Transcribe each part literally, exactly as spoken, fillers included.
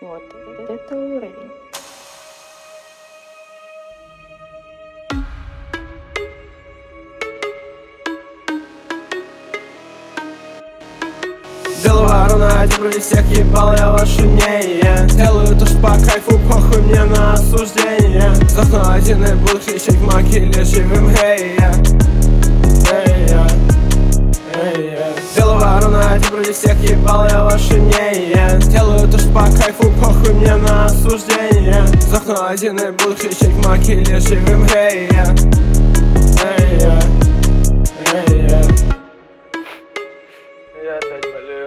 Вот это уровень. Делаю ровно, теперь всех ебал, я ваши мнения. Делаю то, что по кайфу, похуй мне на осуждение. Захну один и буду кричать маки или живым, эй, я, эй, я, эй, я. Делаю ровно, теперь всех ебал, я ваши мнения. Делаю то, что по кайфу, похуй мне на осуждение. Захну один и буду кричать маки или живым, эй, я, эй, я, эй, я. Я опять болею,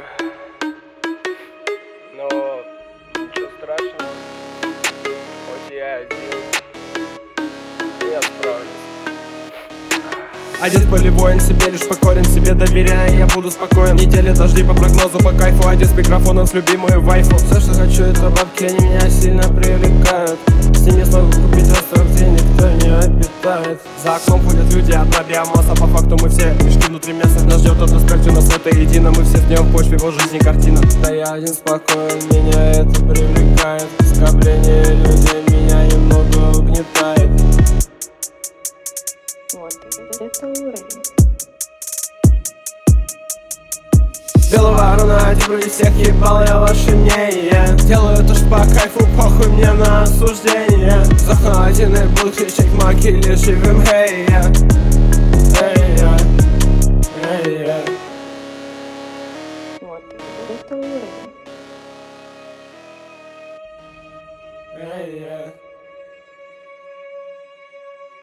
но ничего страшного, хоть я один, я справлюсь. Один в поле воин, себе лишь покорен, себе доверяя, я буду спокоен. Недели дожди по прогнозу, по кайфу, один с микрофоном, с любимой вайфу. Все, что хочу, это бабки, они меня сильно привлекают. С ними смогу купить остров, где никто не обитает. За окном ходят люди, одна биомасса, по факту мы все мешки внутри мяса. Нас ждет одна смерть, у нас это едино, мы все ждем в почве, его жизни картина. Да я один спокоен, меня это привлекает. Скопление людей меня немного угнетает. Вот это уровень. Белого ворона, теперь всех ебал, я ваши мнения. Делаю то, что по кайфу, похуй мне на осуждение. Захну один и буду кричать маки или живым, эй, я.